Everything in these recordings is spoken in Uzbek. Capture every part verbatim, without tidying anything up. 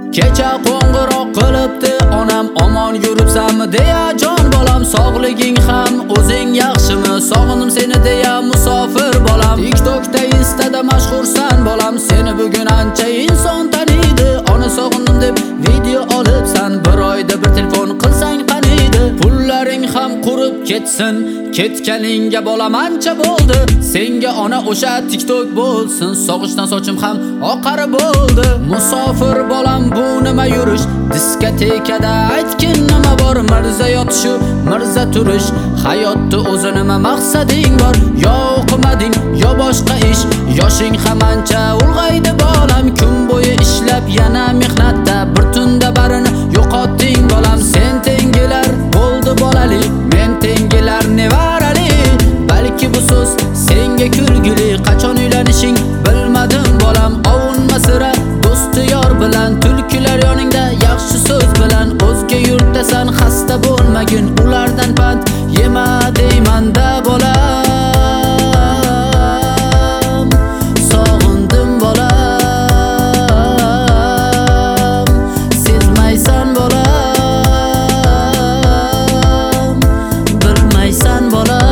Kecha qo'ng'iroq qilibdi onam, omon yuribsanmi deya jon bolam. Sog'liging ham o'zing yaxshimi, sog'indim seni deya musofir bolam. TikTokda Instada mashhursan bolam, seni bugun ancha inson taniydi. Ona sog'indim deb video olibsan, bir oyda bir telefon qilsang qaniydi. Pullaring ham qurib ketsin, ketganingga bolam ancha bo'ldi. Senga ona o'sha TikTok bo'lsin, sog'ishdan sochim ham oqari bo'ldi. Musofir bolam bu nima yurish, diskotekada aytgin nima bor. Mirza yotishu mirza turish, hayotda o'zi nima maqsading bor. Yo o'qimading yo boshqa ish, yoshing ham ancha ulg'aydi bolam. Kun bo'yi ishlab yana mehnatda, bir tunda barini yo'qotding bolam. Sen tengilar bo'ldi bolali, men tengilar nevarali. Balki bu so'z senga kulgili, qachon uylanishing bilmadim bolam. Ovunma sira do'sti yor bilan, tulkilar yoningda yaxshi so'z bilan. O'zga yurtdasan xasta bo'lmagin, ulardan pand yema deymanda bolam. Sog'indim bolam, sezmaysan bolam, bilmaysan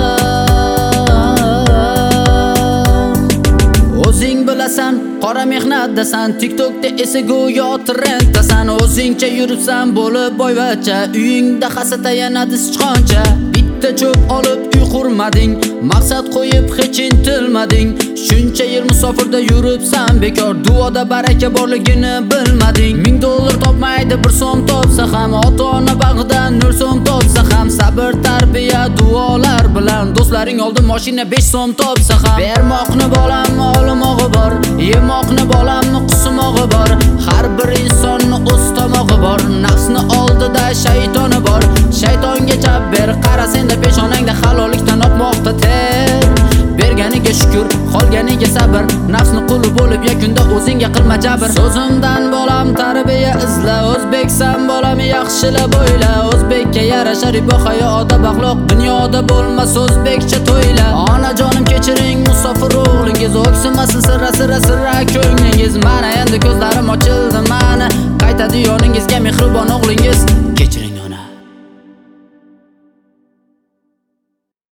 bolam. O'zing bilasan qora mehnatdasan, TikTokda esa go'yo trenddasan. O'zingcha yuribsan bo'lib boyvacha, uyingda hasata yanadi sichqoncha. Bitta cho'p olib uy qurmading, maqsad qo'yib hech intilmading. Shuncha yil musofirda yuribsan bekor, duoda baraka borligini bilmading. Ming dollar topmaydi bir so'm topsa ham, ota-ona bag'idan nol so'm topsa ham. Sabr, tarbiya, duolar bilan do'stlaring oldi mashina besh so'm topsa ham. Bermoqni bolam olmog'i bor, yemoqni bolam qusmog'i bor. Har bir insonni o'z tomog'i bor, nafsni oldida shaytoni bor. Shaytonga chap ber, qara senda peshonangda halollikdan oqmoqda ter. Berganiga shukr, qolganiga sabr, nafsni quli bo'lib yakunda o'zingga qilma jabr. So'zimdan bolam tarbiya izla, o'zbeksan bolam yaxshilab o'yla. O'zbekka yarasha ribo hayo odab axloq, dunyoda bo'lmas o'zbekcha to'yla. Onajonim kechiring musofir o'g'lingiz, o'ksimasin sirra sirra sirra ko'nglingiz. Mana endi ko'zlarim ochildi, mana qaytadi yoningizga mehribon o'g'lingiz.